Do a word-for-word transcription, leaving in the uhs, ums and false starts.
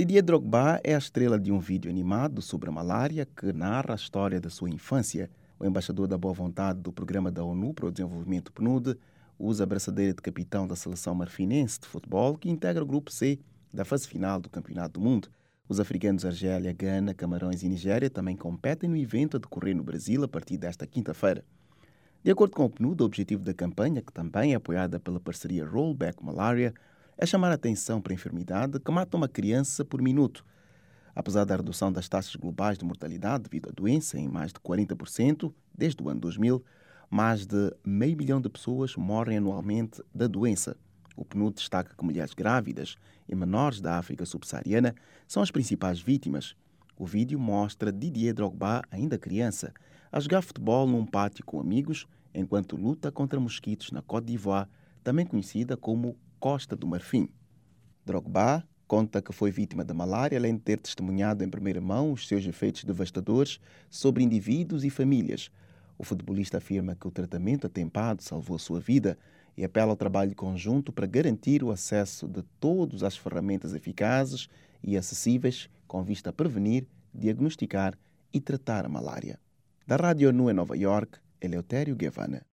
Didier Drogba é a estrela de um vídeo animado sobre a malária que narra a história da sua infância. O embaixador da boa vontade do Programa da ONU para o Desenvolvimento P N U D usa a braçadeira de capitão da seleção marfinense de futebol que integra o Grupo C da fase final do Campeonato do Mundo. Os africanos Argélia, Gana, Camarões e Nigéria também competem no evento a decorrer no Brasil a partir desta quinta-feira. De acordo com o P N U D, o objetivo da campanha, que também é apoiada pela parceria Rollback Malaria, é chamar a atenção para a enfermidade que mata uma criança por minuto. Apesar da redução das taxas globais de mortalidade devido à doença em mais de quarenta por cento desde o ano dois mil, mais de meio milhão de pessoas morrem anualmente da doença. O P N U D destaca que mulheres grávidas e menores da África subsaariana são as principais vítimas. O vídeo mostra Didier Drogba, ainda criança, a jogar futebol num pátio com amigos enquanto luta contra mosquitos na Côte d'Ivoire, também conhecida como Costa do Marfim. Drogba conta que foi vítima da malária, além de ter testemunhado em primeira mão os seus efeitos devastadores sobre indivíduos e famílias. O futebolista afirma que o tratamento atempado salvou a sua vida e apela ao trabalho conjunto para garantir o acesso de todos às ferramentas eficazes e acessíveis com vista a prevenir, diagnosticar e tratar a malária. Da Rádio ONU em Nova York, Eleutério Guevara.